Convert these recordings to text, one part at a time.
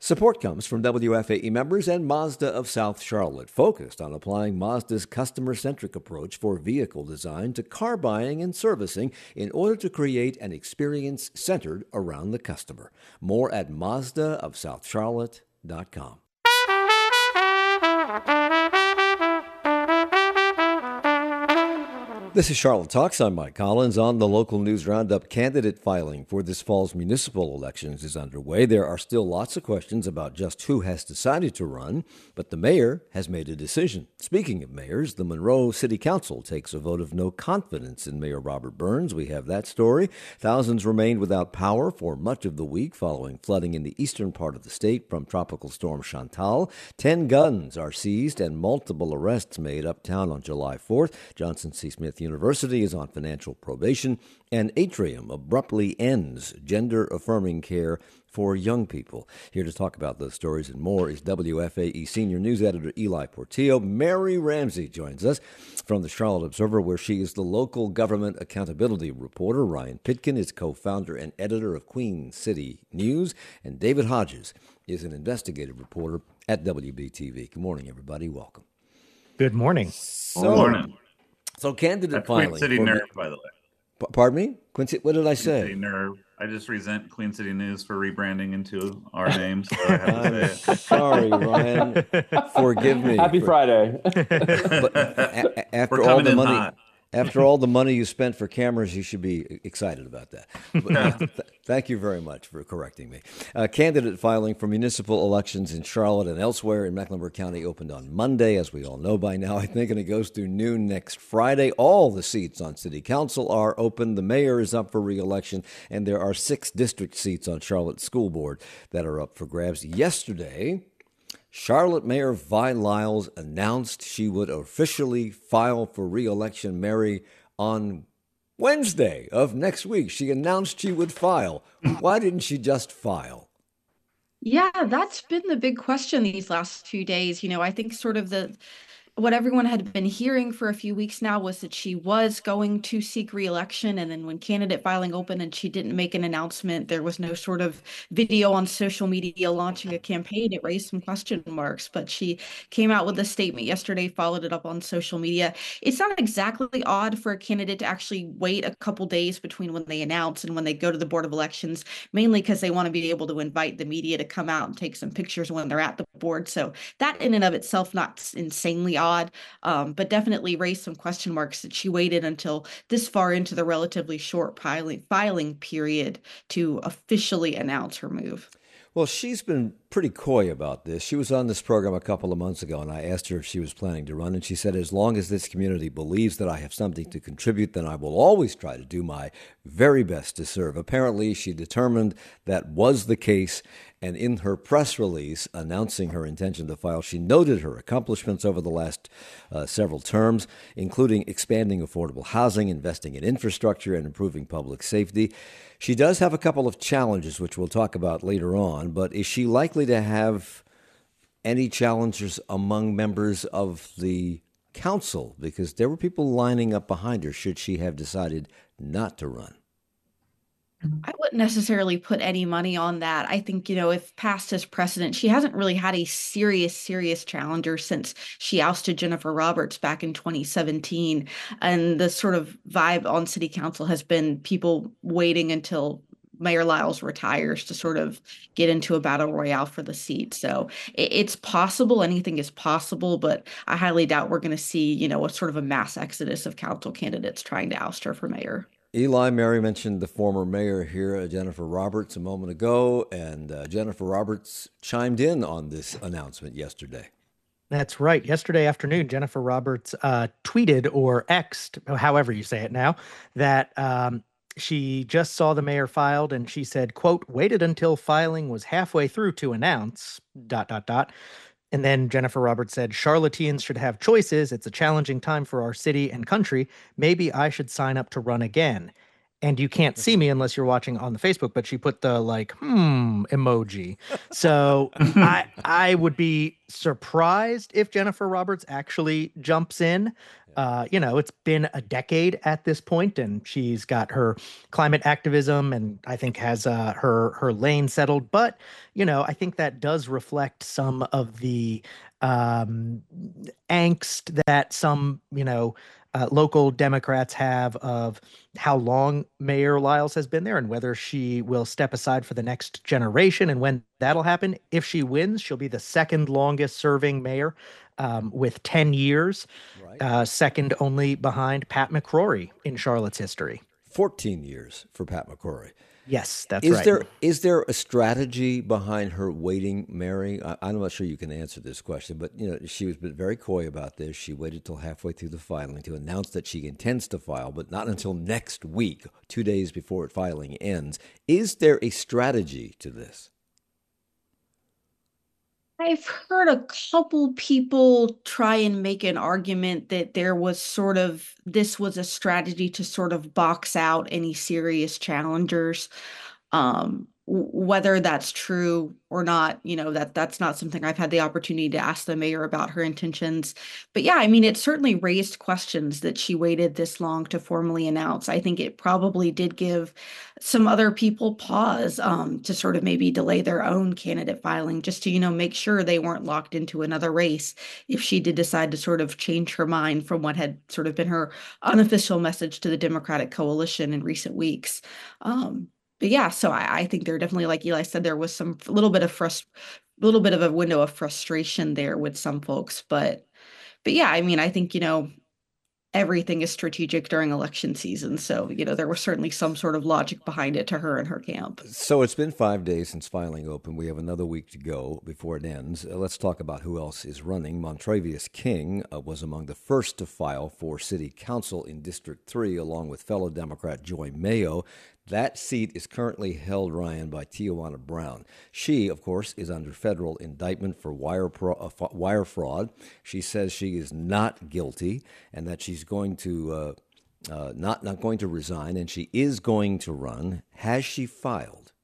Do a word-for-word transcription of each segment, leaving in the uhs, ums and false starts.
Support comes from W F A E members and Mazda of South Charlotte, focused on applying Mazda's customer-centric approach for vehicle design to car buying and servicing in order to create an experience centered around the customer. More at Mazda of South Charlotte dot com. This is Charlotte Talks. I'm Mike Collins. On the local news roundup, candidate filing for this fall's municipal elections is underway. There are still lots of questions about just who has decided to run, but the mayor has made a decision. Speaking of mayors, the Monroe City Council takes a vote of no confidence in Mayor Robert Burns. We have that story. Thousands remained without power for much of the week following flooding in the eastern part of the state from Tropical Storm Chantal. Ten guns are seized and multiple arrests made uptown on July fourth. Johnson C. Smith University is on financial probation, and Atrium abruptly ends gender-affirming care for young people. Here to talk about those stories and more is W F A E senior news editor Eli Portillo. Mary Ramsey joins us from the Charlotte Observer, where she is the local government accountability reporter. Ryan Pitkin is co-founder and editor of Queen City News, and David Hodges is an investigative reporter at W B T V. Good morning, everybody. Welcome. Good morning. So, Good morning. So candidate That's filing. Queen City for, Nerve, by the way. P- pardon me? Quincy, what did I Queen say? City Nerve. I just resent Queen City News for rebranding into our name, so I have to say it. Sorry, Ryan. Forgive me. Happy for, Friday. But a- a- after We're all coming the in money, hot. after all the money you spent for cameras, you should be excited about that. But, uh, th- thank you very much for correcting me. Uh, candidate filing for municipal elections in Charlotte and elsewhere in Mecklenburg County opened on Monday, as we all know by now, I think, and it goes through noon next Friday. All the seats on city council are open. The mayor is up for re-election, and there are six district seats on Charlotte School Board that are up for grabs. Yesterday, Charlotte Mayor Vi Lyles announced she would officially file for re-election. Mary, on Wednesday of next week, she announced she would file. Why didn't she just file? Yeah, that's been the big question these last few days. You know, I think sort of the what everyone had been hearing for a few weeks now was that she was going to seek re-election. And then when candidate filing opened and she didn't make an announcement, there was no sort of video on social media launching a campaign. It raised some question marks, but she came out with a statement yesterday, followed it up on social media. It's not exactly odd for a candidate to actually wait a couple days between when they announce and when they go to the Board of Elections, mainly because they want to be able to invite the media to come out and take some pictures when they're at the board. So that in and of itself, not insanely odd, um, but definitely raised some question marks that she waited until this far into the relatively short filing, filing period to officially announce her move. Well, she's been pretty coy about this. She was on this program a couple of months ago, and I asked her if she was planning to run, and she said, as long as this community believes that I have something to contribute, then I will always try to do my very best to serve. Apparently, she determined that was the case, and in her press release announcing her intention to file, she noted her accomplishments over the last uh, several terms, including expanding affordable housing, investing in infrastructure, and improving public safety. She does have a couple of challenges, which we'll talk about later on, but is she likely to have any challenges among members of the council? Because there were people lining up behind her should she have decided not to run. I wouldn't necessarily put any money on that. I think, you know, if past is precedent, she hasn't really had a serious, serious challenger since she ousted Jennifer Roberts back in twenty seventeen. And the sort of vibe on city council has been people waiting until Mayor Lyles retires to sort of get into a battle royale for the seat. So it's possible, anything is possible, but I highly doubt we're going to see, you know, a sort of a mass exodus of council candidates trying to oust her for mayor. Eli, Mary mentioned the former mayor here, uh, Jennifer Roberts, a moment ago, and uh, Jennifer Roberts chimed in on this announcement yesterday. That's right. Yesterday afternoon, Jennifer Roberts uh, tweeted or X'd, however you say it now, that um, she just saw the mayor filed and she said, quote, waited until filing was halfway through to announce, dot, dot, dot. And then Jennifer Roberts said, Charlotteans should have choices. It's a challenging time for our city and country. Maybe I should sign up to run again. and you can't see me unless you're watching on the Facebook, but she put the like hmm emoji. So I I would be surprised if Jennifer Roberts actually jumps in. Uh, you know, it's been a decade at this point, and she's got her climate activism, and I think has uh, her her lane settled. But you know, I think that does reflect some of the um, angst that some you know uh, local Democrats have of how long Mayor Lyles has been there and whether she will step aside for the next generation and when that'll happen. If she wins, she'll be the second longest serving mayor um, with ten years, Right. uh, second only behind Pat McCrory in Charlotte's history. fourteen years for Pat McCrory. Yes, that's Is right. there is there a strategy behind her waiting, Mary? I, I'm not sure you can answer this question, but you know she was been very coy about this. She waited till halfway through the filing to announce that she intends to file, but not until next week, two days before filing ends. Is there a strategy to this? I've heard a couple people try and make an argument that there was sort of this was a strategy to sort of box out any serious challengers. Um, w- whether that's true or not, you know, that that's not something I've had the opportunity to ask the mayor about her intentions. But yeah, I mean, it certainly raised questions that she waited this long to formally announce. I think it probably did give some other people pause um, to sort of maybe delay their own candidate filing just to, you know, make sure they weren't locked into another race if she did decide to sort of change her mind from what had sort of been her unofficial message to the Democratic coalition in recent weeks. Um, but yeah, so I, I think there definitely, like Eli said, there was some little bit of frust, little bit of a window of frustration there with some folks. But, but yeah, I mean, I think, you know, everything is strategic during election season. So, you know, there was certainly some sort of logic behind it to her and her camp. So it's been five days since filing opened. We have another week to go before it ends. Uh, let's talk about who else is running. Montravius King uh, was among the first to file for city council in District three, along with fellow Democrat Joy Mayo. That seat is currently held, Ryan, by Tijuana Brown. She, of course, is under federal indictment for wire, pro- uh, f- wire fraud. She says she is not guilty and that she's going to uh, uh, not not going to resign, and she is going to run. Has she filed?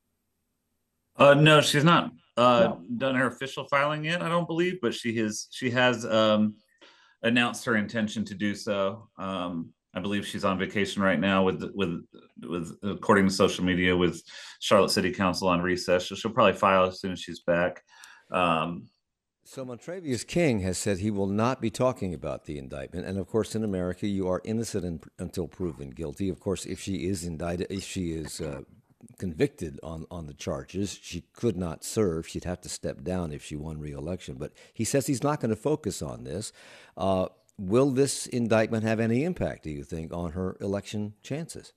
Uh, no, she's not uh, No. done her official filing yet, I don't believe, but she has she has um, announced her intention to do so. Um, I believe she's on vacation right now with with with according to social media with Charlotte City Council on recess. So she'll probably file as soon as she's back. Um, So Montravius King has said he will not be talking about the indictment. And of course, in America, you are innocent in, until proven guilty. Of course, if she is indicted, if she is uh, convicted on, on the charges, she could not serve. She'd have to step down if she won re-election. But he says he's not going to focus on this. Uh, will this indictment have any impact, do you think, on her election chances?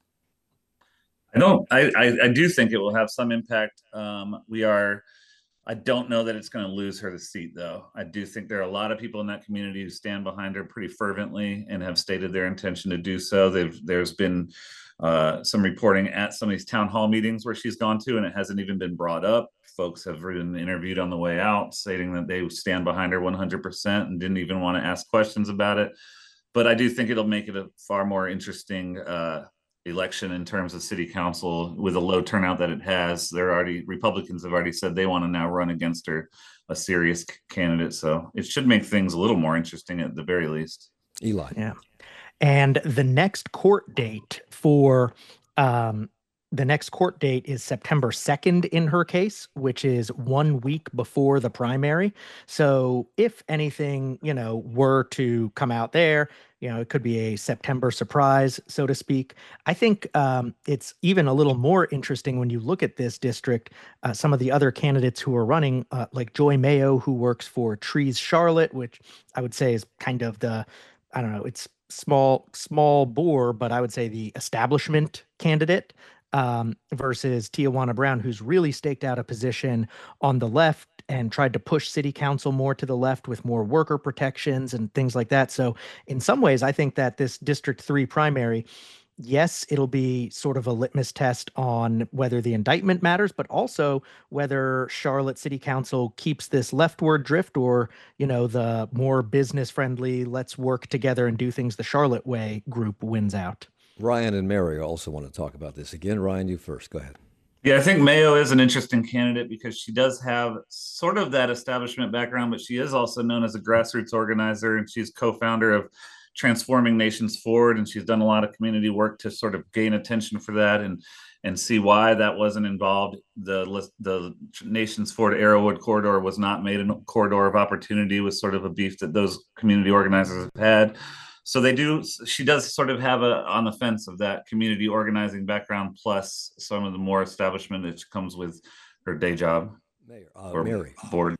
I don't. I, I, I do think it will have some impact. Um, we are. I don't know that it's going to lose her the seat, though. I do think there are a lot of people in that community who stand behind her pretty fervently and have stated their intention to do so. They've, there's been uh, some reporting at some of these town hall meetings where she's gone to, and it hasn't even been brought up. Folks have been interviewed on the way out, stating that they stand behind her one hundred percent and didn't even want to ask questions about it. But I do think it'll make it a far more interesting uh, election in terms of city council with a low turnout that it has. They're already Republicans have already said they want to now run against her, a serious candidate. So it should make things a little more interesting at the very least. Eli. Yeah. And the next court date for um, the next court date is September second in her case, which is one week before the primary. So if anything, you know, were to come out there, you know, it could be a September surprise, so to speak. I think um, it's even a little more interesting when you look at this district. Uh, some of the other candidates who are running, uh, like Joy Mayo, who works for Trees Charlotte, which I would say is kind of the, I don't know, it's small, small bore, but I would say the establishment candidate um, versus Tijuana Brown, who's really staked out a position on the left and tried to push city council more to the left with more worker protections and things like that. So in some ways, I think that this District three primary, yes, it'll be sort of a litmus test on whether the indictment matters, but also whether Charlotte City Council keeps this leftward drift or, you know, the more business friendly, let's work together and do things the Charlotte way group wins out. Ryan and Mary also want to talk about this again. Ryan, you first. Go ahead. Yeah, I think Mayo is an interesting candidate because she does have sort of that establishment background, but she is also known as a grassroots organizer, and she's co-founder of Transforming Nations Forward, and she's done a lot of community work to sort of gain attention for that and and see why that wasn't involved. The the Nations Forward Arrowwood corridor was not made a corridor of opportunity, was sort of a beef that those community organizers have had. So they do. She does sort of have a on the fence of that community organizing background, plus some of the more establishment that comes with her day job. Mayor, uh, Mary. Board.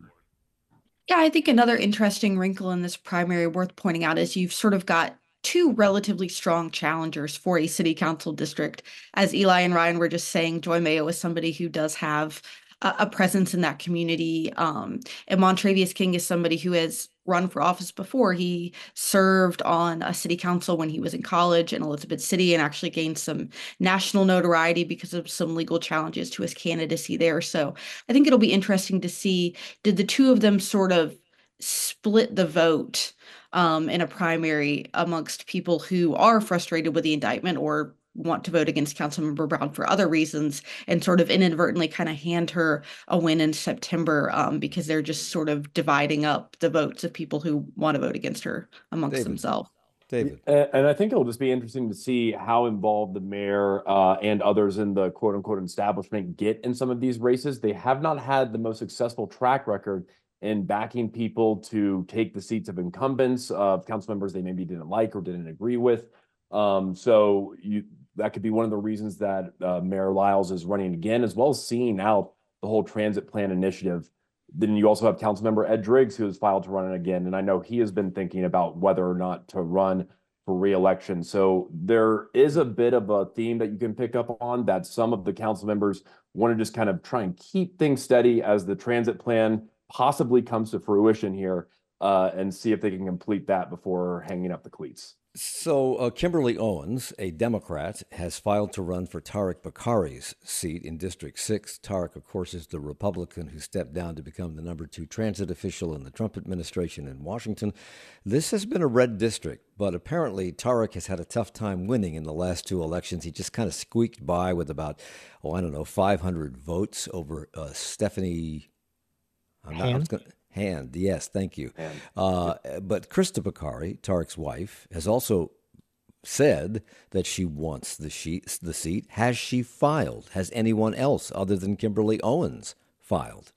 Yeah, I think another interesting wrinkle in this primary worth pointing out is you've sort of got two relatively strong challengers for a city council district. As Eli and Ryan were just saying, Joy Mayo is somebody who does have a, a presence in that community. Um, and Montravius King is somebody who has run for office before. He served on a city council when he was in college in Elizabeth City and actually gained some national notoriety because of some legal challenges to his candidacy there. So I think it'll be interesting to see, did the two of them sort of split the vote um, in a primary amongst people who are frustrated with the indictment or want to vote against Councilmember Brown for other reasons, and sort of inadvertently kind of hand her a win in September um, because they're just sort of dividing up the votes of people who want to vote against her amongst David. themselves. David. And I think it'll just be interesting to see how involved the mayor uh, and others in the quote unquote establishment get in some of these races. They have not had the most successful track record in backing people to take the seats of incumbents, of council members they maybe didn't like or didn't agree with. Um, so you, that could be one of the reasons that uh, Mayor Lyles is running again, as well as seeing out the whole transit plan initiative. Then you also have Councilmember Ed Driggs, who has filed to run it again. And I know he has been thinking about whether or not to run for re-election. So there is a bit of a theme that you can pick up on, that some of the council members want to just kind of try and keep things steady as the transit plan possibly comes to fruition here uh, and see if they can complete that before hanging up the cleats. So uh, Kimberly Owens, a Democrat, has filed to run for Tariq Bokhari's seat in District six. Tariq, of course, is the Republican who stepped down to become the number two transit official in the Trump administration in Washington. This has been a red district, but apparently Tariq has had a tough time winning in the last two elections. He just kind of squeaked by with about, oh, I don't know, five hundred votes over uh, Stephanie I'm not, I was gonna, Hand, yes, thank you. Uh, but Krista Bokhari, Tariq's wife, has also said that she wants the, she- the seat. Has she filed? Has anyone else other than Kimberly Owens filed?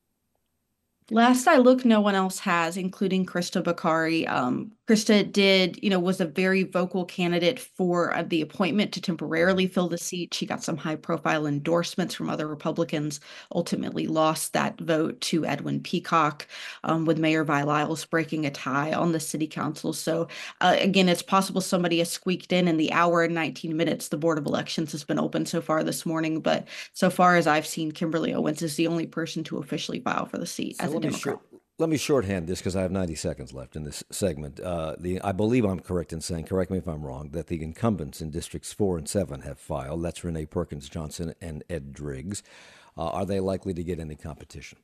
Last I looked, no one else has, including Krista Bokhari. Um, Krista did, you know, was a very vocal candidate for uh, the appointment to temporarily fill the seat. She got some high profile endorsements from other Republicans, ultimately lost that vote to Edwin Peacock, um, with Mayor Vi Lyles breaking a tie on the city council. So uh, again, it's possible somebody has squeaked in in the hour and nineteen minutes. The Board of Elections has been open so far this morning, but so far as I've seen, Kimberly Owens is the only person to officially file for the seat So as a let me Democrat. short- Let me shorthand this because I have ninety seconds left in this segment. Uh, the I believe I'm correct in saying, correct me if I'm wrong, that the incumbents in Districts four and seven have filed. That's Renee Perkins Johnson and Ed Driggs. Uh, are they likely to get any competition?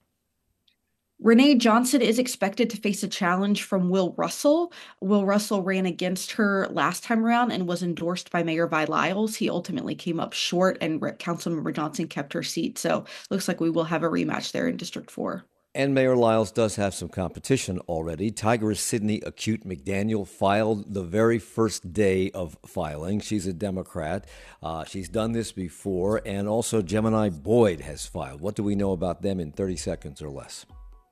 Renee Johnson is expected to face a challenge from Will Russell. Will Russell ran against her last time around and was endorsed by Mayor Vi Lyles. He ultimately came up short, and Councilmember Johnson kept her seat. So looks like we will have a rematch there in District four. And Mayor Lyles does have some competition already. Tigress Sidney Acute McDaniel filed the very first day of filing. She's a Democrat. Uh, she's done this before. And also Gemini Boyd has filed. What do we know about them in thirty seconds or less?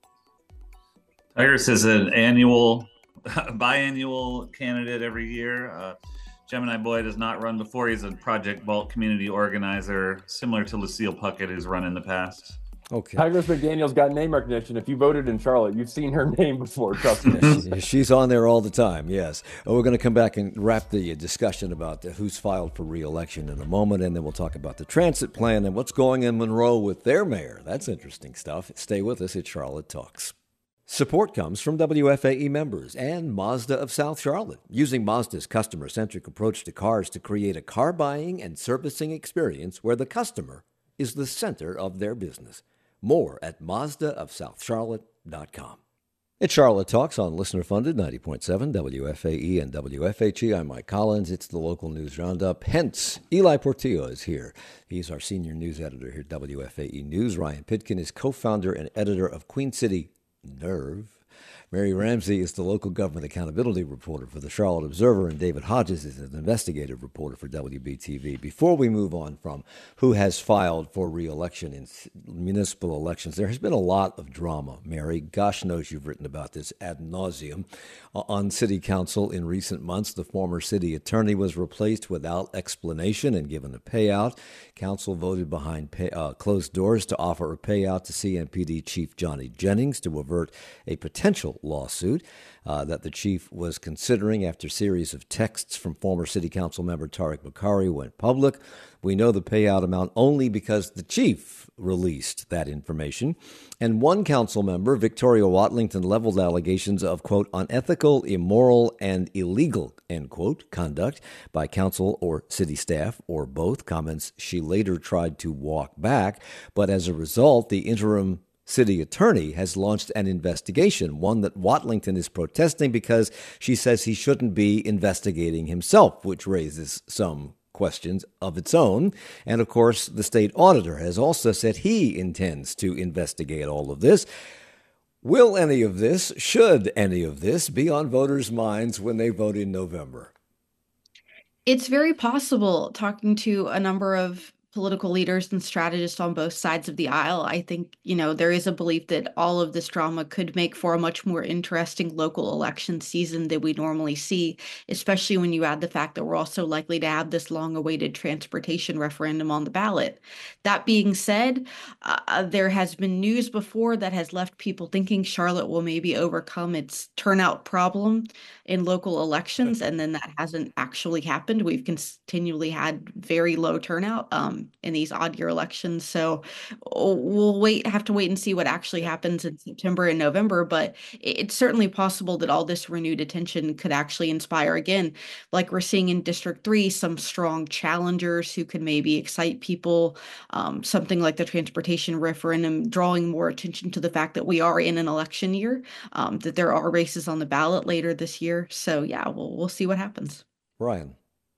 Tigress is an annual, biannual candidate every year. Uh, Gemini Boyd has not run before. He's a Project Vault community organizer, similar to Lucille Puckett, who's run in the past. Okay. Tigress McDaniel's got name recognition. If you voted in Charlotte, you've seen her name before, trust me. She's on there all the time, yes. We're going to come back and wrap the discussion about who's filed for re-election in a moment, and then we'll talk about the transit plan and what's going in Monroe with their mayor. That's interesting stuff. Stay with us at Charlotte Talks. Support comes from W F A E members and Mazda of South Charlotte, using Mazda's customer-centric approach to cars to create a car buying and servicing experience where the customer is the center of their business. More at Mazda of South Charlotte dot com. It's Charlotte Talks on Listener Funded ninety point seven W F A E and W F H E. I'm Mike Collins. It's the local news roundup. Hence, Eli Portillo is here. He's our senior news editor here at W F A E News. Ryan Pitkin is co-founder and editor of Queen City Nerve. Mary Ramsey is the local government accountability reporter for the Charlotte Observer, and David Hodges is an investigative reporter for W B T V. Before we move on from who has filed for re-election in municipal elections, there has been a lot of drama, Mary. Gosh knows you've written about this ad nauseum. On city council in recent months, the former city attorney was replaced without explanation and given a payout. Council voted behind pay, uh, closed doors to offer a payout to C M P D Chief Johnny Jennings to avert a potential lawsuit uh, that the chief was considering after a series of texts from former city council member Tariq Bokhari went public. We know the payout amount only because the chief released that information. And one council member, Victoria Watlington, leveled allegations of, quote, unethical, immoral, and illegal, end quote, conduct by council or city staff, or both, comments she later tried to walk back. But as a result, the interim city attorney has launched an investigation, one that Watlington is protesting because she says he shouldn't be investigating himself, which raises some questions of its own. And of course, the state auditor has also said he intends to investigate all of this. Will any of this, should any of this, be on voters' minds when they vote in November? It's very possible. Talking to a number of political leaders and strategists on both sides of the aisle, I think, you know, there is a belief that all of this drama could make for a much more interesting local election season than we normally see, especially when you add the fact that we're also likely to have this long-awaited transportation referendum on the ballot. That being said, uh, there has been news before that has left people thinking Charlotte will maybe overcome its turnout problem in local elections, and then that hasn't actually happened. We've continually had very low turnout um, in these odd year elections. So we'll wait, have to wait and see what actually happens in September and November. But it's certainly possible that all this renewed attention could actually inspire, again, like we're seeing in District three, some strong challengers who could maybe excite people. Um, something like the transportation referendum, drawing more attention to the fact that we are in an election year, um, that there are races on the ballot later this year. So yeah, we'll we'll see what happens. Ryan.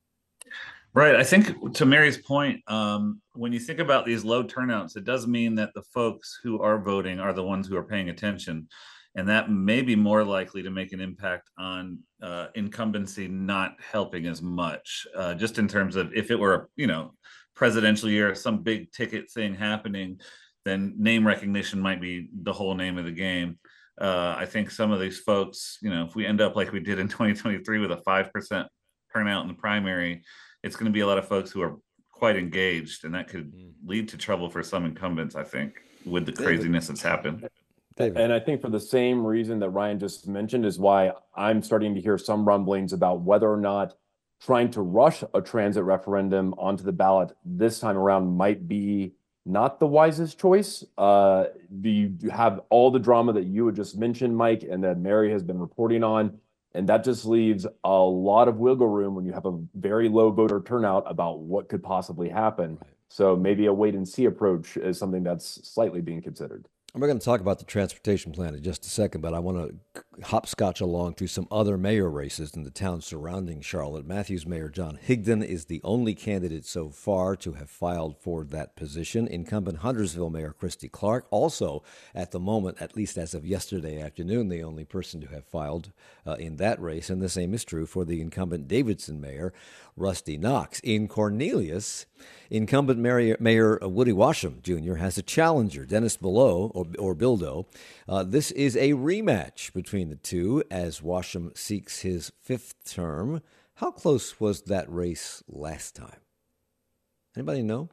Right. I think to Mary's point, um, when you think about these low turnouts, it does mean that the folks who are voting are the ones who are paying attention. And that may be more likely to make an impact on uh, incumbency not helping as much, uh, just in terms of if it were, you know, presidential year, some big ticket thing happening, then name recognition might be the whole name of the game. Uh, I think some of these folks, you know, if we end up like we did in twenty twenty-three with a five percent turnout in the primary, it's going to be a lot of folks who are quite engaged, and that could lead to trouble for some incumbents, I think, with the craziness that's happened. David. And I think for the same reason that Ryan just mentioned is why I'm starting to hear some rumblings about whether or not trying to rush a transit referendum onto the ballot this time around might be not the wisest choice. Uh, you have all the drama that you had just mentioned, Mike, and that Mary has been reporting on. And that just leaves a lot of wiggle room when you have a very low voter turnout about what could possibly happen. So maybe a wait and see approach is something that's slightly being considered. We're going to talk about the transportation plan in just a second, but I want to hopscotch along through some other mayor races in the towns surrounding Charlotte. Matthews Mayor John Higdon is the only candidate so far to have filed for that position. Incumbent Huntersville Mayor Christy Clark, also at the moment, at least as of yesterday afternoon, the only person to have filed uh, in that race. And the same is true for the incumbent Davidson Mayor Rusty Knox. In Cornelius, incumbent Mayor, Mayor Woody Washam Junior has a challenger, Dennis Below, or, or Bildo. Uh, this is a rematch between the two as Washam seeks his fifth term. How close was that race last time? Anybody know?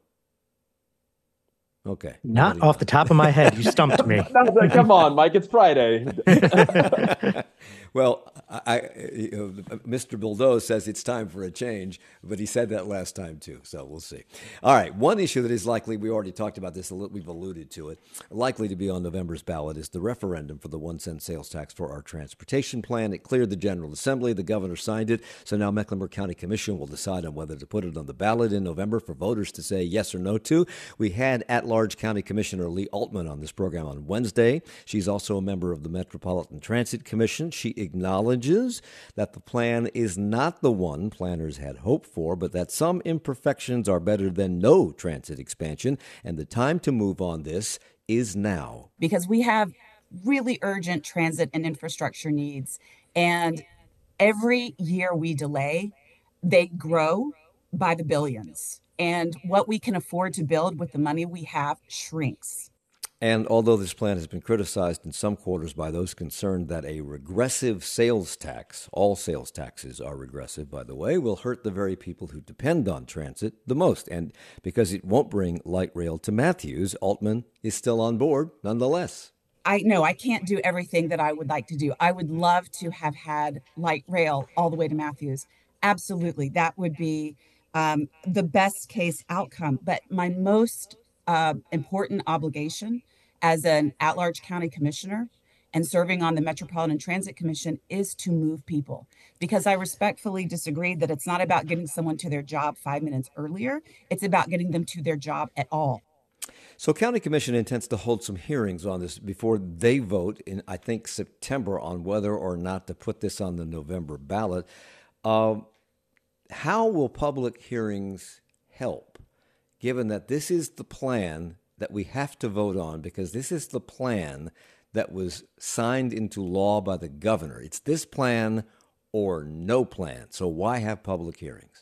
Okay. Not off the top of my head. You stumped me. Come on, Mike. It's Friday. Well, I, I, you know, Mister Bildo says it's time for a change, but he said that last time too, so we'll see. All right, one issue that is likely, we already talked about this, a little, we've alluded to it, likely to be on November's ballot is the referendum for the one cent sales tax for our transportation plan. It cleared the General Assembly, the governor signed it, so now Mecklenburg County Commission will decide on whether to put it on the ballot in November for voters to say yes or no to. We had at-large County Commissioner Lee Altman on this program on Wednesday. She's also a member of the Metropolitan Transit Commission. She acknowledges that the plan is not the one planners had hoped for, but that some imperfections are better than no transit expansion, and the time to move on this is now. Because we have really urgent transit and infrastructure needs, and every year we delay, they grow by the billions, and what we can afford to build with the money we have shrinks. And although this plan has been criticized in some quarters by those concerned that a regressive sales tax, all sales taxes are regressive, by the way, will hurt the very people who depend on transit the most. And because it won't bring light rail to Matthews, Altman is still on board nonetheless. I know I can't do everything that I would like to do. I would love to have had light rail all the way to Matthews. Absolutely. That would be um, the best case outcome. But my most uh, important obligation as an at-large county commissioner and serving on the Metropolitan Transit Commission is to move people, because I respectfully disagree that it's not about getting someone to their job five minutes earlier. It's about getting them to their job at all. So County Commission intends to hold some hearings on this before they vote in, I think, September on whether or not to put this on the November ballot. Uh, how will public hearings help, given that this is the plan that we have to vote on, because this is the plan that was signed into law by the governor? It's this plan or no plan. So why have public hearings?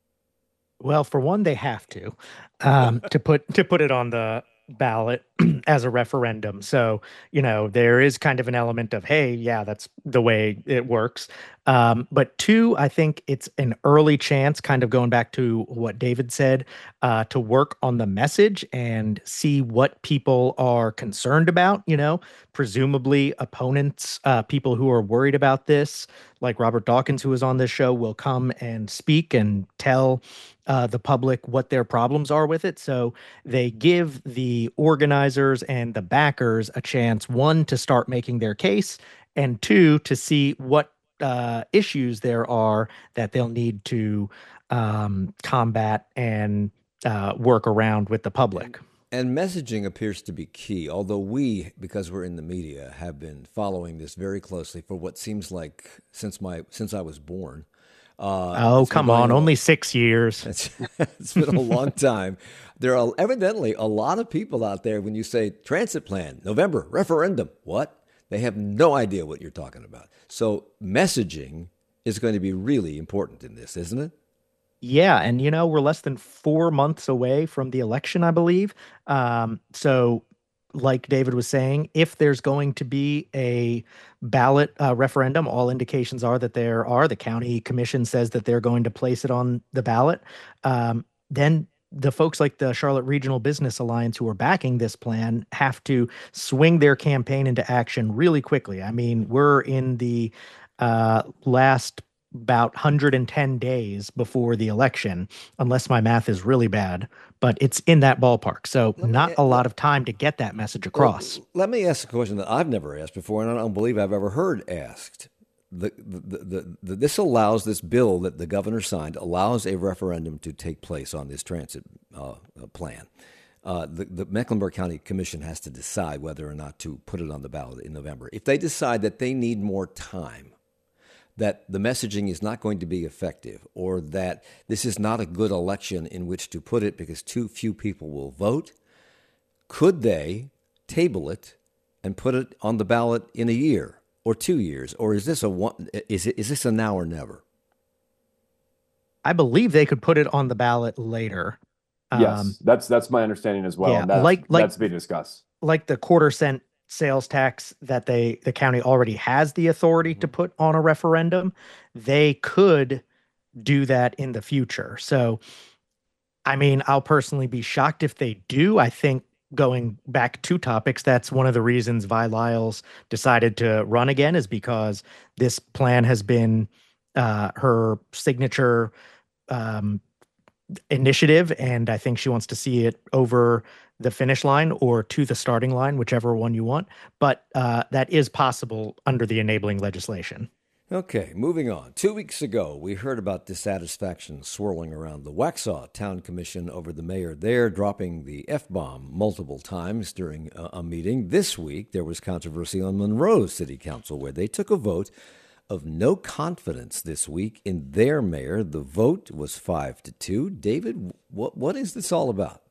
Well, for one, they have to um, to put to put it on the ballot as a referendum. So, you know, there is kind of an element of, hey, yeah, that's the way it works. Um, but two, I think it's an early chance, kind of going back to what David said, uh, to work on the message and see what people are concerned about. You know, presumably opponents, uh, people who are worried about this, like Robert Dawkins, who was on this show, will come and speak and tell uh, the public what their problems are with it. So they give the organizers and the backers a chance, one, to start making their case, and two, to see what uh, issues there are that they'll need to um, combat and uh, work around with the public. And messaging appears to be key, although we, because we're in the media, have been following this very closely for what seems like since my since I was born. Uh, oh, come on, only six years. It's, it's been a long time. There are evidently a lot of people out there, when you say transit plan, November, referendum, what? They have no idea what you're talking about. So messaging is going to be really important in this, isn't it? Yeah, and you know, we're less than four months away from the election, I believe. Um, so like David was saying, if there's going to be a ballot uh, referendum, all indications are that there are. The county commission says that they're going to place it on the ballot. Um, then the folks like the Charlotte Regional Business Alliance who are backing this plan have to swing their campaign into action really quickly. I mean, we're in the uh, last about one hundred ten days before the election, unless my math is really bad, but it's in that ballpark. So Let not me, a lot of time to get that message across. Well, let me ask a question that I've never asked before, and I don't believe I've ever heard asked. The, the, the, the, this allows, this bill that the governor signed allows a referendum to take place on this transit uh, plan. Uh, the, the Mecklenburg County Commission has to decide whether or not to put it on the ballot in November. If they decide that they need more time, that the messaging is not going to be effective, or that this is not a good election in which to put it because too few people will vote, could they table it and put it on the ballot in a year or two years? Or is this a one, is it, is this a now or never? I believe they could put it on the ballot later. Yes, Um, that's that's my understanding as well. yeah, and that's, like- like- that's being discussed. like the quarter cent sales tax that they the county already has the authority to put on a referendum, they could do that in the future. So, I mean, I'll personally be shocked if they do. I think going back two topics, that's one of the reasons Vi Lyles decided to run again, is because this plan has been uh, her signature um, initiative, and I think she wants to see it over the finish line or to the starting line, whichever one you want. But uh, that is possible under the enabling legislation. Okay, moving on. Two weeks ago, we heard about dissatisfaction swirling around the Waxhaw Town Commission over the mayor there dropping the F-bomb multiple times during a, a meeting. This week, there was controversy on Monroe City Council, where they took a vote of no confidence this week in their mayor. The vote was five to two. David, what what is this all about?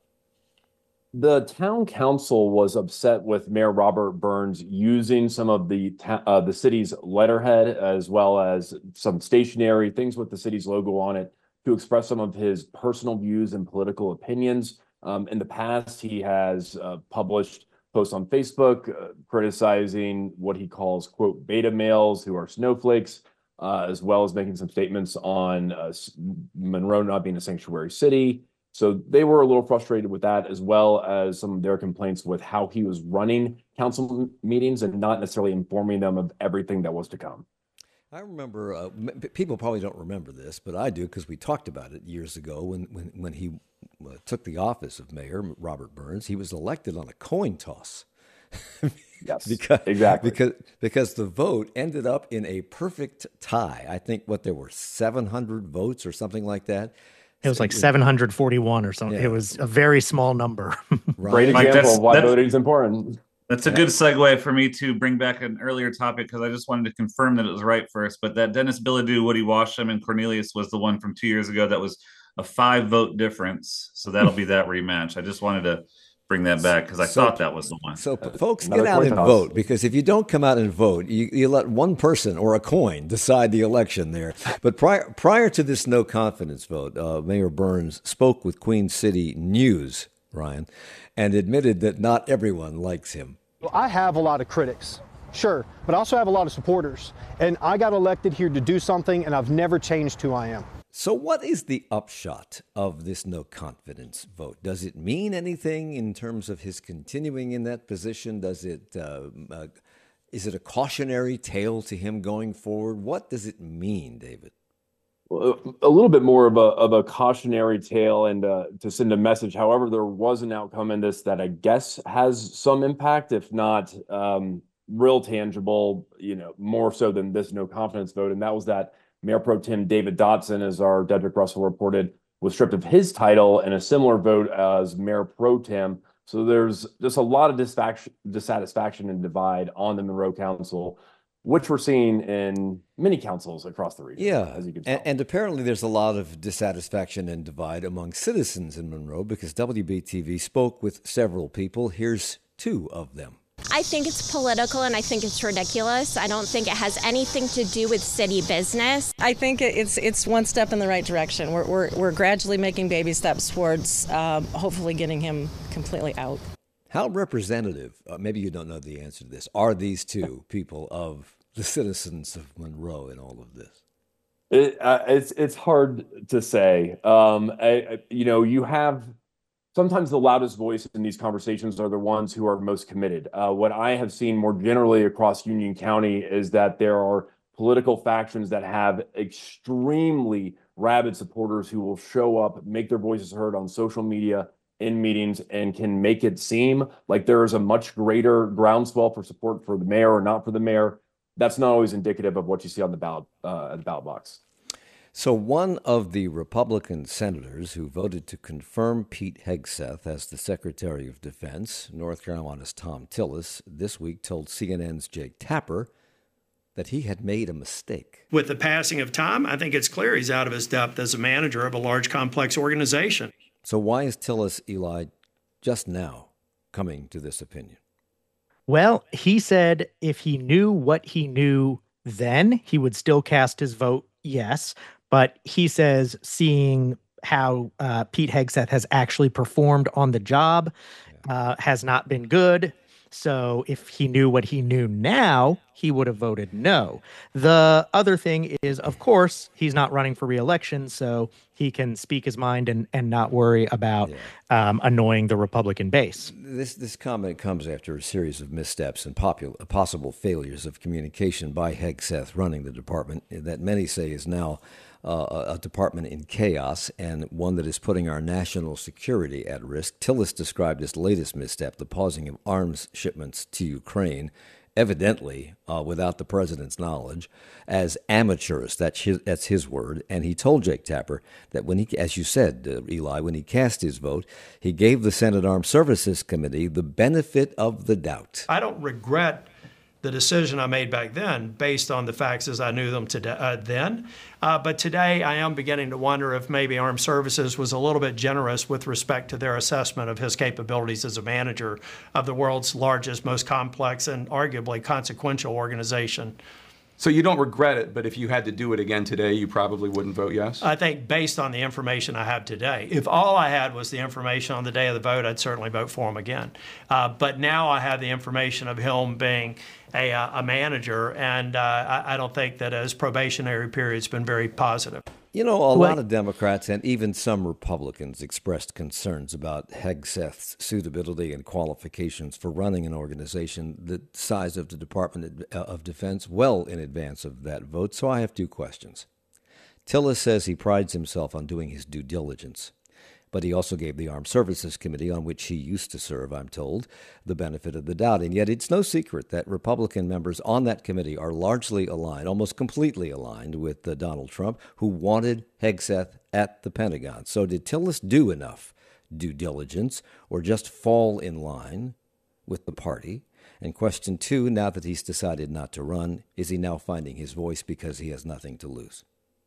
The town council was upset with Mayor Robert Burns using some of the ta- uh, the city's letterhead, as well as some stationery, things with the city's logo on it, to express some of his personal views and political opinions. Um, in the past, he has uh, published posts on Facebook uh, criticizing what he calls, quote, beta males who are snowflakes, uh, as well as making some statements on uh, Monroe not being a sanctuary city. So they were a little frustrated with that, as well as some of their complaints with how he was running council meetings and not necessarily informing them of everything that was to come. I remember, uh, people probably don't remember this, but I do, because we talked about it years ago when, when, when he uh, took the office of mayor, Robert Burns. He was elected on a coin toss. Yes, because, exactly. Because, because the vote ended up in a perfect tie. I think, what, there were seven hundred votes or something like that. It was like seven hundred forty-one or something. Yeah. It was a very small number. Great Mike, example that's- of why that's- voting is important. That's a good segue for me to bring back an earlier topic, because I just wanted to confirm that it was right first. But that Dennis Bilodeau, Woody Washam, and Cornelius was the one from two years ago that was a five vote difference. So that'll be that rematch. I just wanted to bring that back because I So- thought that was the one. So, Uh, folks, another get out coin and toss. vote, because if you don't come out and vote, you, you let one person or a coin decide the election there. But prior prior to this no confidence vote, uh, Mayor Burns spoke with Queen City News, Ryan, and admitted that not everyone likes him. Well, I have a lot of critics, sure, but I also have a lot of supporters. And I got elected here to do something, and I've never changed who I am. So what is the upshot of this no confidence vote? Does it mean anything in terms of his continuing in that position? Does it, uh, uh, is it a cautionary tale to him going forward? What does it mean, David? Well, a little bit more of a of a cautionary tale, and uh, to send a message. However, there was an outcome in this that I guess has some impact, if not um, real tangible, you know, more so than this no confidence vote. And that was that Mayor Pro Tem David Dotson, as our Dedrick Russell reported, was stripped of his title in a similar vote as Mayor Pro Tem. So there's just a lot of dissatisfaction, dissatisfaction and divide on the Monroe Council, which we're seeing in many councils across the region. Yeah, as you can tell. and, and apparently there's a lot of dissatisfaction and divide among citizens in Monroe, because W B T V spoke with several people. Here's two of them. I think it's political, and I think it's ridiculous. I don't think it has anything to do with city business. I think it's it's one step in the right direction. We're we're, we're gradually making baby steps towards um, hopefully getting him completely out. How representative, uh, maybe you don't know the answer to this, are these two people of the citizens of Monroe in all of this? It, uh, it's it's hard to say. Um, I, I, you know, you have sometimes the loudest voice in these conversations are the ones who are most committed. Uh, what I have seen more generally across Union County is that there are political factions that have extremely rabid supporters who will show up, make their voices heard on social media, in meetings, and can make it seem like there is a much greater groundswell for support for the mayor or not for the mayor. That's not always indicative of what you see on the ballot, uh, the ballot box. So one of the Republican senators who voted to confirm Pete Hegseth as the Secretary of Defense, North Carolina's Tom Tillis, this week told C N N's Jake Tapper that he had made a mistake. With the passing of time, I think it's clear he's out of his depth as a manager of a large, complex organization. So why is Tillis, Eli, just now coming to this opinion? Well, he said if he knew what he knew then, he would still cast his vote yes. But he says seeing how uh, Pete Hegseth has actually performed on the job uh, has not been good. So if he knew what he knew now, he would have voted no. The other thing is, of course, he's not running for re-election, so he can speak his mind and, and not worry about yeah. um, annoying the Republican base. This this comment comes after a series of missteps and popular, possible failures of communication by Hegseth running the department that many say is now Uh, a department in chaos and one that is putting our national security at risk. Tillis described his latest misstep, the pausing of arms shipments to Ukraine, evidently uh, without the president's knowledge, as amateurish. That's his, that's his word. And he told Jake Tapper that when he, as you said, uh, Eli, when he cast his vote, he gave the Senate Armed Services Committee the benefit of the doubt. I don't regret the decision I made back then based on the facts as I knew them today, uh, then. Uh, but today I am beginning to wonder if maybe Armed Services was a little bit generous with respect to their assessment of his capabilities as a manager of the world's largest, most complex, and arguably consequential organization. So you don't regret it, but if you had to do it again today, you probably wouldn't vote yes? I think based on the information I have today. If all I had was the information on the day of the vote, I'd certainly vote for him again. Uh, but now I have the information of him being a, uh, a manager, and uh, I, I don't think that his probationary period's been very positive. You know, a lot of Democrats and even some Republicans expressed concerns about Hegseth's suitability and qualifications for running an organization the size of the Department of Defense well in advance of that vote. So I have two questions. Tillis says he prides himself on doing his due diligence, but he also gave the Armed Services Committee, on which he used to serve, I'm told, the benefit of the doubt. And yet it's no secret that Republican members on that committee are largely aligned, almost completely aligned with uh, Donald Trump, who wanted Hegseth at the Pentagon. So did Tillis do enough due diligence or just fall in line with the party? And question two, now that he's decided not to run, is he now finding his voice because he has nothing to lose?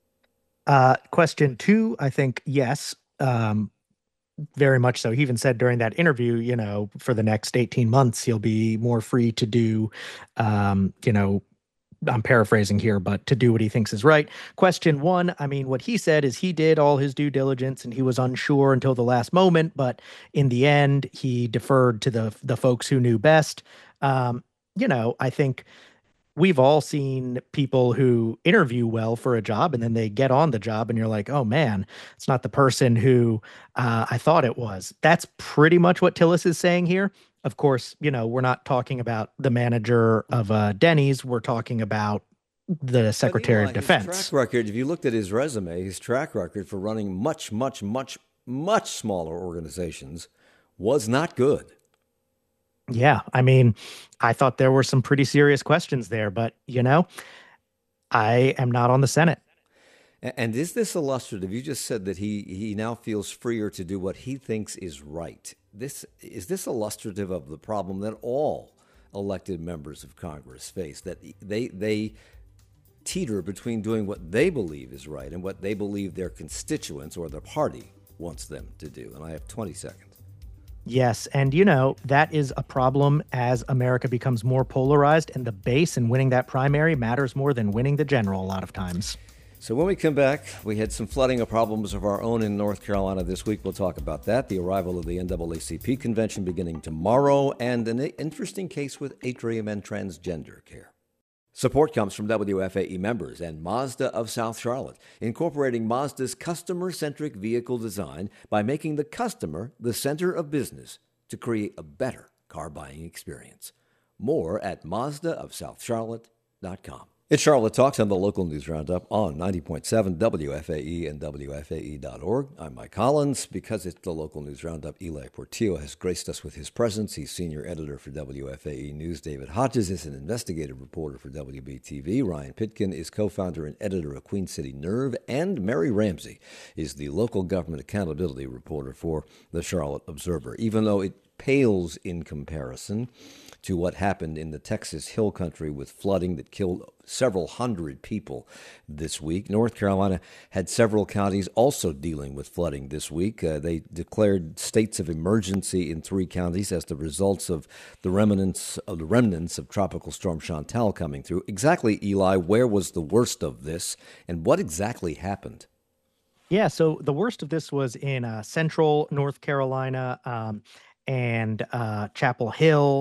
Uh, question two, I think, yes. Um, very much so. He even said during that interview, you know, for the next eighteen months, he'll be more free to do, um, you know, I'm paraphrasing here, but to do what he thinks is right. Question one, I mean, what he said is he did all his due diligence and he was unsure until the last moment, but in the end, he deferred to the the folks who knew best. Um, you know, I think we've all seen people who interview well for a job and then they get on the job and you're like, oh man, it's not the person who uh, I thought it was. That's pretty much what Tillis is saying here. Of course, you know, we're not talking about the manager of uh, Denny's. We're talking about the Secretary of Defense. His track record, if you looked at his resume, his track record for running much, much, much, much smaller organizations was not good. Yeah, I mean, I thought there were some pretty serious questions there, but, you know, I am not on the Senate. And is this illustrative? You just said that he, he now feels freer to do what he thinks is right. This is this illustrative of the problem that all elected members of Congress face, that they they teeter between doing what they believe is right and what they believe their constituents or their party wants them to do. And I have twenty seconds. Yes. And, you know, that is a problem as America becomes more polarized, and the base and winning that primary matters more than winning the general a lot of times. So when we come back, we had some flooding problems of our own in North Carolina this week. We'll talk about that, the arrival of the N double A C P convention beginning tomorrow, and an interesting case with atrium and transgender care. Support comes from W F A E members and Mazda of South Charlotte, incorporating Mazda's customer-centric vehicle design by making the customer the center of business to create a better car buying experience. More at Mazda of South Charlotte dot com. It's Charlotte Talks on the local news roundup on ninety point seven W F A E and W F A E dot org. I'm Mike Collins. Because it's the local news roundup, Eli Portillo has graced us with his presence. He's senior editor for W F A E News. David Hodges is an investigative reporter for W B T V. Ryan Pitkin is co-founder and editor of Queen City Nerve. And Mary Ramsey is the local government accountability reporter for the Charlotte Observer. Even though it pales in comparison to what happened in the Texas Hill Country with flooding that killed several hundred people this week, North Carolina had several counties also dealing with flooding this week. Uh, they declared states of emergency in three counties as the results of the remnants of the remnants of Tropical Storm Chantal coming through. Exactly, Eli, where was the worst of this, and what exactly happened? Yeah, so the worst of this was in uh, central North Carolina um, and uh, Chapel Hill.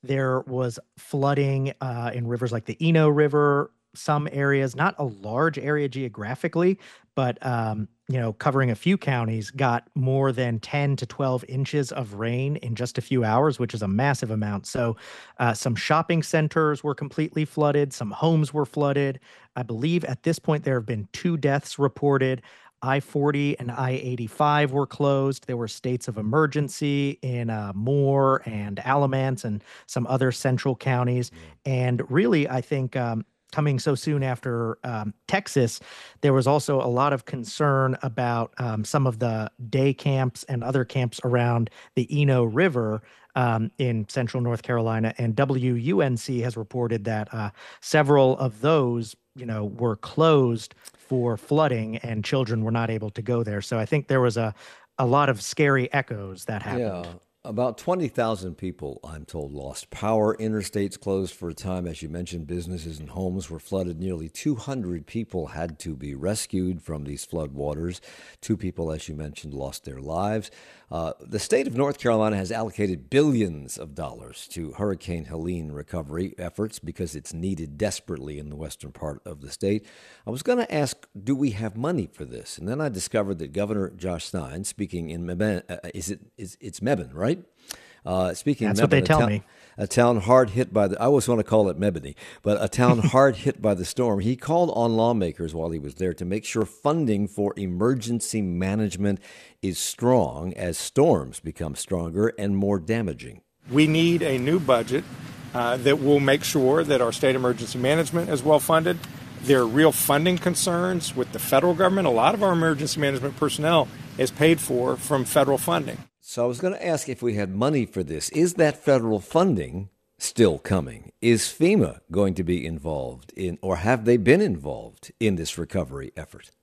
There was flooding uh, in rivers like the Eno River, some areas, not a large area geographically, but um, you know, covering a few counties, got more than ten to twelve inches of rain in just a few hours, which is a massive amount. So uh, some shopping centers were completely flooded. Some homes were flooded. I believe at this point there have been two deaths reported. I forty and I eighty-five were closed. There were states of emergency in uh, Moore and Alamance and some other central counties. And really, I think um, coming so soon after um, Texas, there was also a lot of concern about um, some of the day camps and other camps around the Eno River um, in central North Carolina. And W U N C has reported that uh, several of those, you know, were closed for flooding and children were not able to go there. So I think there was a, a lot of scary echoes that happened. Yeah. About twenty thousand people, I'm told, lost power. Interstates closed for a time. As you mentioned, businesses and homes were flooded. Nearly two hundred people had to be rescued from these flood waters. Two people, as you mentioned, lost their lives. Uh, the state of North Carolina has allocated billions of dollars to Hurricane Helene recovery efforts because it's needed desperately in the western part of the state. I was going to ask, do we have money for this? And then I discovered that Governor Josh Stein, speaking in Mebane, uh, is it is it's Mebane, right? Uh, speaking That's of what they Mebane, tell a town, me. A town hard hit by the, I always want to call it Mebane, but a town hard hit by the storm. He called on lawmakers while he was there to make sure funding for emergency management is strong as storms become stronger and more damaging. We need a new budget uh, that will make sure that our state emergency management is well funded. There are real funding concerns with the federal government. A lot of our emergency management personnel is paid for from federal funding. So I was going to ask if we had money for this. Is that federal funding still coming? Is FEMA going to be involved in, or have they been involved in this recovery effort?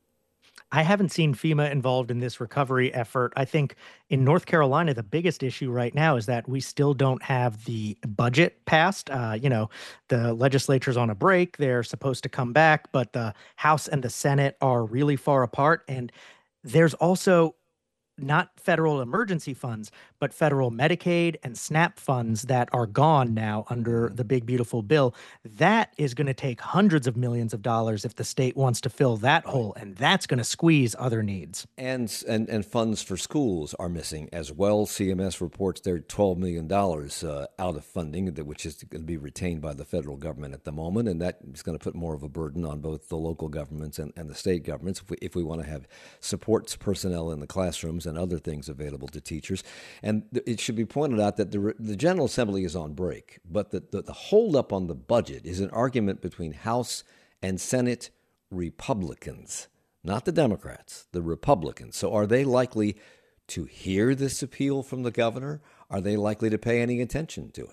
I haven't seen FEMA involved in this recovery effort. I think in North Carolina, the biggest issue right now is that we still don't have the budget passed. Uh, you know, the legislature's on a break. They're supposed to come back, but the House and the Senate are really far apart. And there's also not federal emergency funds, but federal Medicaid and SNAP funds that are gone now under the big, beautiful bill. That is going to take hundreds of millions of dollars if the state wants to fill that hole, and that's going to squeeze other needs. And, and and funds for schools are missing as well. C M S reports they're twelve million dollars uh, out of funding, which is going to be retained by the federal government at the moment, and that is going to put more of a burden on both the local governments and, and the state governments if we, if we want to have supports personnel in the classrooms and other things available to teachers. And it should be pointed out that the, the General Assembly is on break, but the, the, the holdup on the budget is an argument between House and Senate Republicans, not the Democrats, the Republicans. So are they likely to hear this appeal from the governor? Are they likely to pay any attention to it?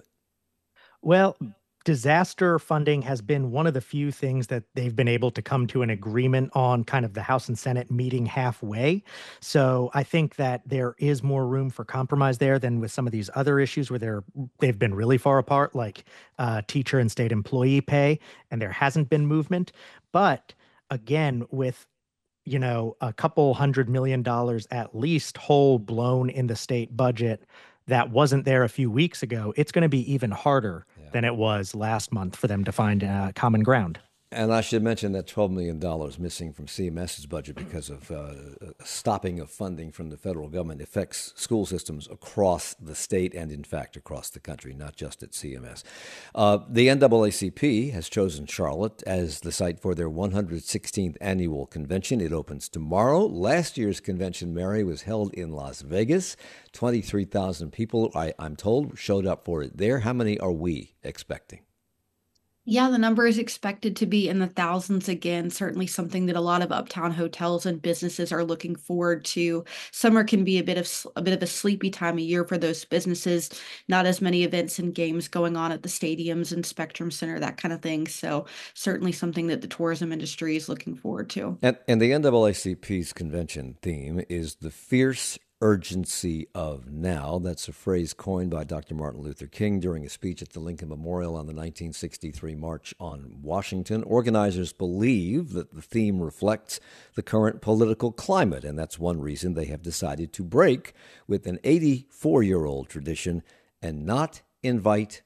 Well, disaster funding has been one of the few things that they've been able to come to an agreement on, kind of the House and Senate meeting halfway. So I think that there is more room for compromise there than with some of these other issues where they're, they've been really far apart, like uh, teacher and state employee pay, and there hasn't been movement. But again, with you know, a couple hundred million dollars at least whole blown in the state budget that wasn't there a few weeks ago, it's going to be even harder yeah. than it was last month for them to find uh, common ground. And I should mention that twelve million dollars missing from CMS's budget because of uh, stopping of funding from the federal government affects school systems across the state and, in fact, across the country, not just at C M S. Uh, the N double A C P has chosen Charlotte as the site for their one hundred sixteenth annual convention. It opens tomorrow. Last year's convention, Mary, was held in Las Vegas. twenty-three thousand people, I, I'm told, showed up for it there. How many are we expecting? Yeah, the number is expected to be in the thousands again. Certainly something that a lot of uptown hotels and businesses are looking forward to. Summer can be a bit of a bit of a sleepy time of year for those businesses. Not as many events and games going on at the stadiums and Spectrum Center, that kind of thing. So certainly something that the tourism industry is looking forward to. And, and the N double A C P's convention theme is the fierce urgency of now. That's a phrase coined by Doctor Martin Luther King during a speech at the Lincoln Memorial on the nineteen sixty-three March on Washington. Organizers believe that the theme reflects the current political climate, and that's one reason they have decided to break with an eighty-four-year-old tradition and not invite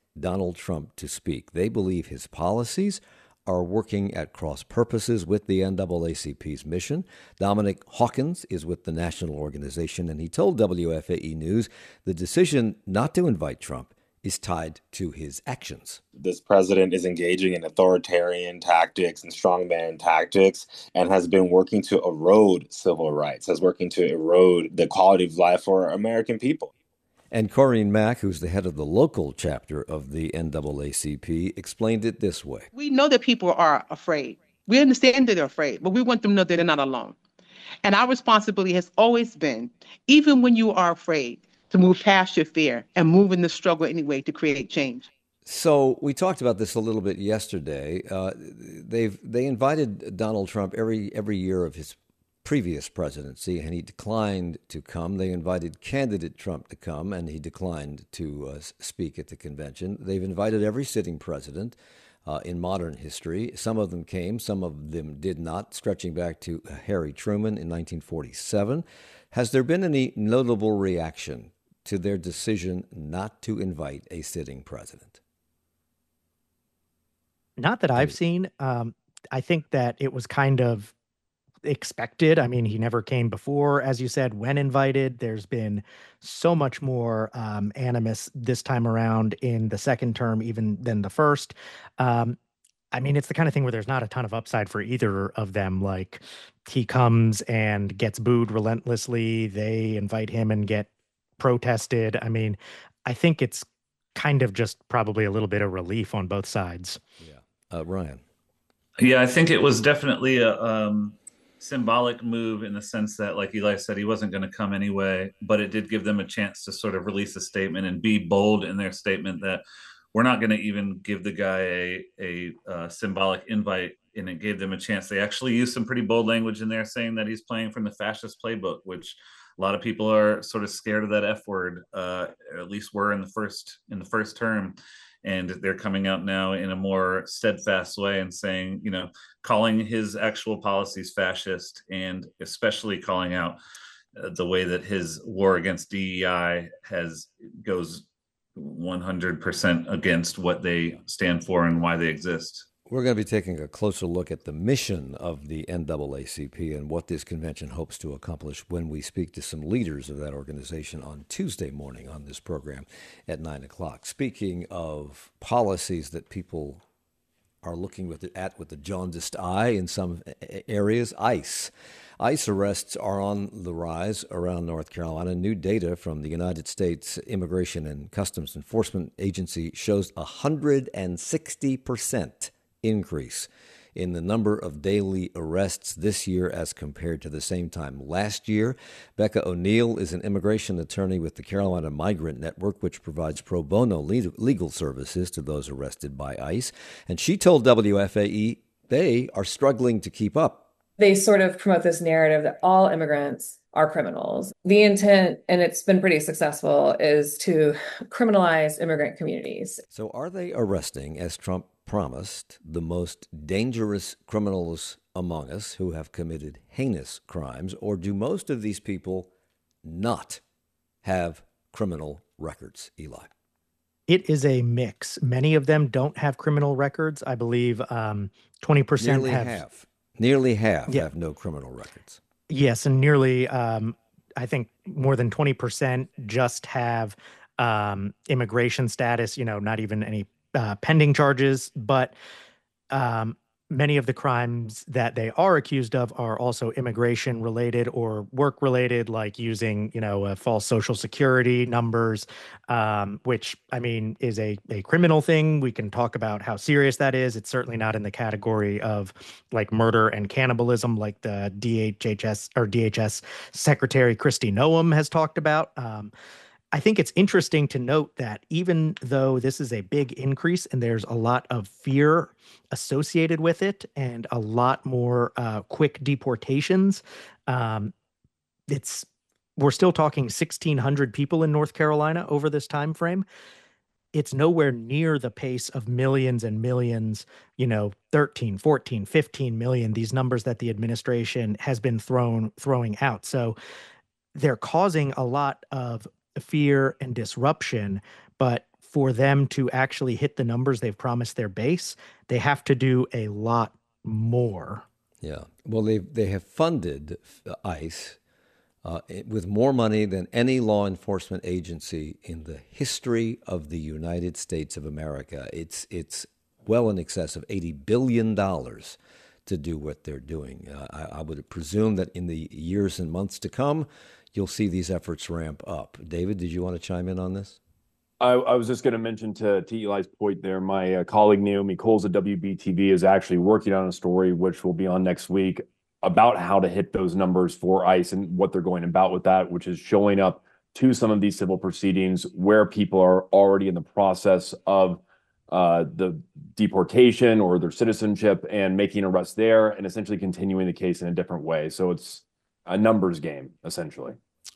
Donald Trump to speak. They believe his policies are working at cross purposes with the N double A C P's mission. Dominic Hawkins is with the national organization, and he told W F A E News the decision not to invite Trump is tied to his actions. This president is engaging in authoritarian tactics and strongman tactics and has been working to erode civil rights, has working to erode the quality of life for American people. And Corrine Mack, who's the head of the local chapter of the N double A C P, explained it this way. We know that people are afraid. We understand that they're afraid, but we want them to know that they're not alone. And our responsibility has always been, even when you are afraid, to move past your fear and move in the struggle anyway to create change. So we talked about this a little bit yesterday. Uh, they've they invited Donald Trump every every year of his previous presidency, and he declined to come. They invited candidate Trump to come, and he declined to uh, speak at the convention. They've invited every sitting president uh, in modern history. Some of them came, some of them did not, stretching back to Harry Truman in nineteen forty-seven. Has there been any notable reaction to their decision not to invite a sitting president? Not that I've seen. Um, I think that it was kind of expected. I mean, he never came before, as you said, when invited. There's been so much more um, animus this time around in the second term, even than the first. Um, I mean, it's the kind of thing where there's not a ton of upside for either of them. Like, he comes and gets booed relentlessly. They invite him and get protested. I mean, I think it's kind of just probably a little bit of relief on both sides. Yeah. Uh, Ryan. Yeah, I think it was definitely a um, symbolic move in the sense that, like Eli said, he wasn't going to come anyway, but it did give them a chance to sort of release a statement and be bold in their statement that we're not going to even give the guy a, a uh, symbolic invite. And it gave them a chance. They actually used some pretty bold language in there saying that he's playing from the fascist playbook, which a lot of people are sort of scared of that F word, uh, or at least were in the first in the first term. And they're coming out now in a more steadfast way and saying, you know, calling his actual policies fascist, and especially calling out uh, the way that his war against D E I has goes one hundred percent against what they stand for and why they exist. We're going to be taking a closer look at the mission of the N double A C P and what this convention hopes to accomplish when we speak to some leaders of that organization on Tuesday morning on this program at nine o'clock. Speaking of policies that people are looking with it at with the jaundiced eye in some areas, ICE. ICE arrests are on the rise around North Carolina. New data from the United States Immigration and Customs Enforcement Agency shows a one hundred sixty percent increase in the number of daily arrests this year as compared to the same time last year. Becca O'Neill is an immigration attorney with the Carolina Migrant Network, which provides pro bono legal services to those arrested by ICE. And she told W F A E they are struggling to keep up. They sort of promote this narrative that all immigrants are criminals. The intent, and it's been pretty successful, is to criminalize immigrant communities. So are they arresting, as Trump promised, the most dangerous criminals among us who have committed heinous crimes, or do most of these people not have criminal records, Eli? It is a mix. Many of them don't have criminal records. I believe um, twenty percent Nearly have. half. Nearly half Yeah. have no criminal records. Yes, and nearly, um, I think more than twenty percent just have um, immigration status, you know, not even any uh, pending charges, but um, many of the crimes that they are accused of are also immigration related or work related, like using, you know, uh, false social security numbers, um, which, I mean, is a, a criminal thing. We can talk about how serious that is. It's certainly not in the category of like murder and cannibalism, like the D H S or D H S Secretary Kristi Noem has talked about. Um, I think it's interesting to note that even though this is a big increase and there's a lot of fear associated with it and a lot more uh, quick deportations, um, it's we're still talking sixteen hundred people in North Carolina over this time frame. It's nowhere near the pace of millions and millions, you know, thirteen, fourteen, fifteen million, these numbers that the administration has been thrown throwing out. So they're causing a lot of fear and disruption, but for them to actually hit the numbers they've promised their base, they have to do a lot more. Yeah. Well, they they have funded ICE uh, with more money than any law enforcement agency in the history of the United States of America. It's it's well in excess of eighty billion dollars to do what they're doing. Uh, I, I would presume that in the years and months to come, you'll see these efforts ramp up. David, did you want to chime in on this? I, I was just going to mention to, to Eli's point there, my uh, colleague Naomi Coles at W B T V is actually working on a story, which will be on next week, about how to hit those numbers for ICE and what they're going about with that, which is showing up to some of these civil proceedings where people are already in the process of uh, the deportation or their citizenship and making arrests there and essentially continuing the case in a different way. So it's a numbers game, essentially.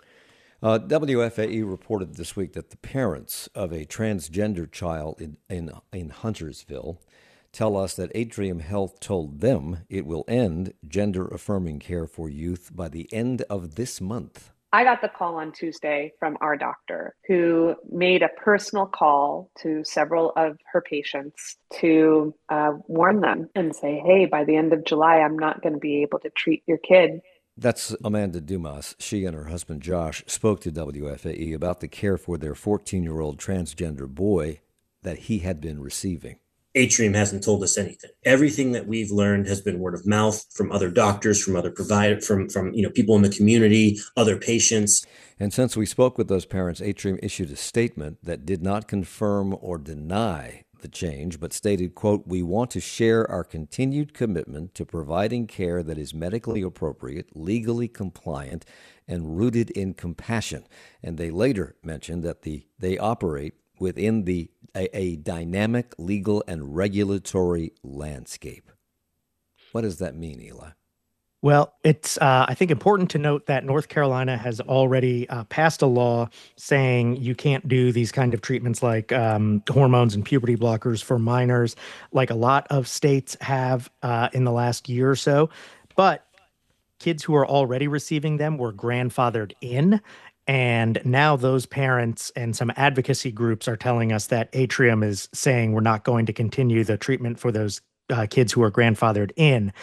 Uh, W F A E reported this week that the parents of a transgender child in, in, in Huntersville tell us that Atrium Health told them it will end gender-affirming care for youth by the end of this month. I got the call on Tuesday from our doctor, who made a personal call to several of her patients to uh, warn them and say, hey, by the end of July, I'm not going to be able to treat your kid. That's Amanda Dumas. She and her husband Josh spoke to W F A E about the care for their fourteen-year-old transgender boy that he had been receiving. Atrium hasn't told us anything. Everything that we've learned has been word of mouth from other doctors, from other providers, from from you know people in the community, other patients. And since we spoke with those parents, Atrium issued a statement that did not confirm or deny the change, but stated, quote, "We want to share our continued commitment to providing care that is medically appropriate, legally compliant, and rooted in compassion." And they later mentioned that the they operate within the a, a dynamic legal and regulatory landscape. What does that mean, Eli? Well, it's, uh, I think, important to note that North Carolina has already uh, passed a law saying you can't do these kind of treatments like um, hormones and puberty blockers for minors, like a lot of states have uh, in the last year or so. But kids who are already receiving them were grandfathered in. And now those parents and some advocacy groups are telling us that Atrium is saying we're not going to continue the treatment for those uh, kids who are grandfathered in.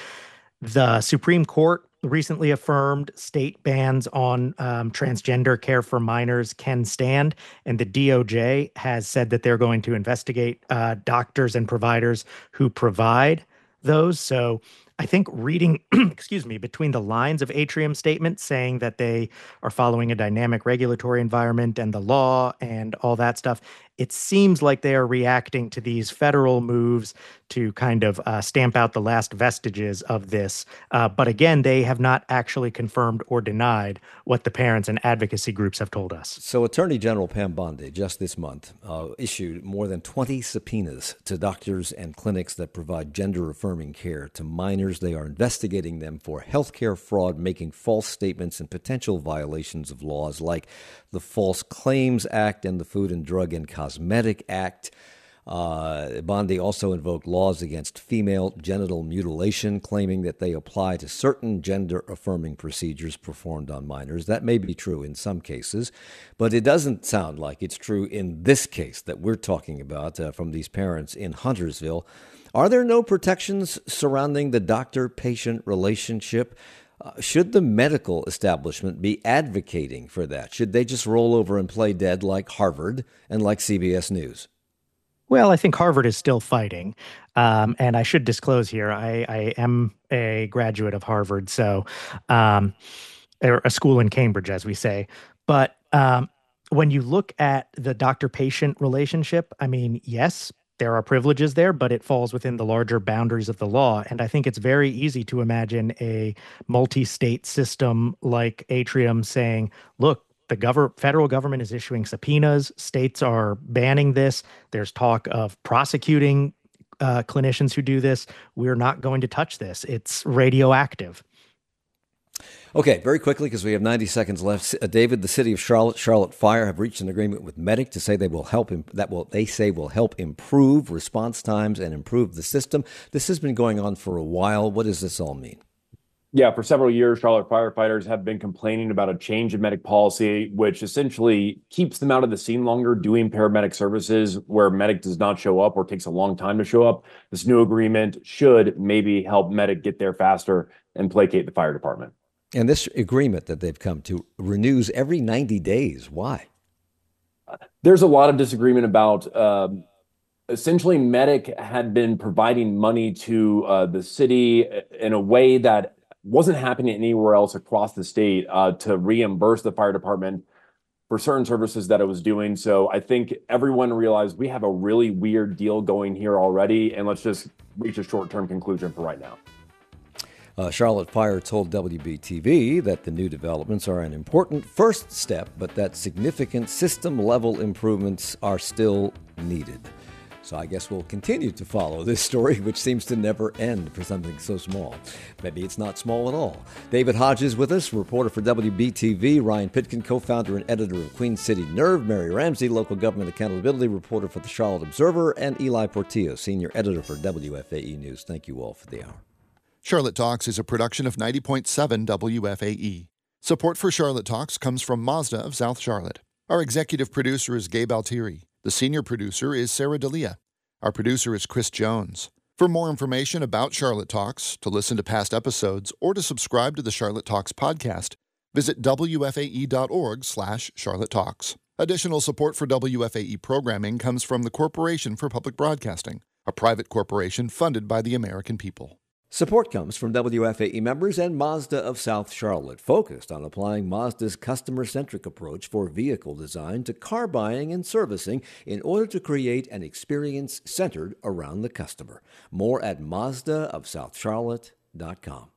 The Supreme Court recently affirmed state bans on um, transgender care for minors can stand, and the D O J has said that they're going to investigate uh, doctors and providers who provide those. So I think reading, excuse me, between the lines of Atrium's statement saying that they are following a dynamic regulatory environment and the law and all that stuff, it seems like they are reacting to these federal moves to kind of uh, stamp out the last vestiges of this. Uh, but again, they have not actually confirmed or denied what the parents and advocacy groups have told us. So Attorney General Pam Bondi just this month uh, issued more than twenty subpoenas to doctors and clinics that provide gender-affirming care to minors. They are investigating them for healthcare fraud, making false statements, and potential violations of laws like the False Claims Act and the Food and Drug and Cosmetic Act. Uh, Bondi also invoked laws against female genital mutilation, claiming that they apply to certain gender-affirming procedures performed on minors. That may be true in some cases, but it doesn't sound like it's true in this case that we're talking about uh, from these parents in Huntersville. Are there no protections surrounding the doctor-patient relationship? Uh, should the medical establishment be advocating for that? Should they just roll over and play dead like Harvard and like C B S News? Well, I think Harvard is still fighting. Um, and I should disclose here, I, I am a graduate of Harvard, so um, or a school in Cambridge, as we say. But um, when you look at the doctor-patient relationship, I mean, yes, there are privileges there, but it falls within the larger boundaries of the law. And I think it's very easy to imagine a multi-state system like Atrium saying, look, the gov- federal government is issuing subpoenas. States are banning this. There's talk of prosecuting uh, clinicians who do this. We're not going to touch this. It's radioactive. Okay, very quickly, because we have ninety seconds left. Uh, David, the city of Charlotte, Charlotte Fire have reached an agreement with Medic to say they will help Im- that will they say will help improve response times and improve the system. This has been going on for a while. What does this all mean? Yeah, for several years, Charlotte firefighters have been complaining about a change in medic policy, which essentially keeps them out of the scene longer doing paramedic services where medic does not show up or takes a long time to show up. This new agreement should maybe help medic get there faster and placate the fire department. And this agreement that they've come to renews every ninety days. Why? There's a lot of disagreement about um, essentially medic had been providing money to uh, the city in a way that wasn't happening anywhere else across the state uh, to reimburse the fire department for certain services that it was doing. So I think everyone realized we have a really weird deal going here already, and let's just reach a short-term conclusion for right now. Uh, Charlotte Fire told W B T V that the new developments are an important first step, but that significant system-level improvements are still needed. So I guess we'll continue to follow this story, which seems to never end for something so small. Maybe it's not small at all. David Hodges with us, reporter for W B T V. Ryan Pitkin, co-founder and editor of Queen City Nerve. Mary Ramsey, local government accountability reporter for the Charlotte Observer. And Eli Portillo, senior editor for W F A E News. Thank you all for the hour. Charlotte Talks is a production of ninety point seven W F A E. Support for Charlotte Talks comes from Mazda of South Charlotte. Our executive producer is Gabe Altieri. The senior producer is Sarah D'Elia. Our producer is Chris Jones. For more information about Charlotte Talks, to listen to past episodes, or to subscribe to the Charlotte Talks podcast, visit W F A E dot org slash Charlotte Talks. Additional support for W F A E programming comes from the Corporation for Public Broadcasting, a private corporation funded by the American people. Support comes from W F A E members and Mazda of South Charlotte, focused on applying Mazda's customer-centric approach for vehicle design to car buying and servicing in order to create an experience centered around the customer. More at Mazda of South Charlotte dot com.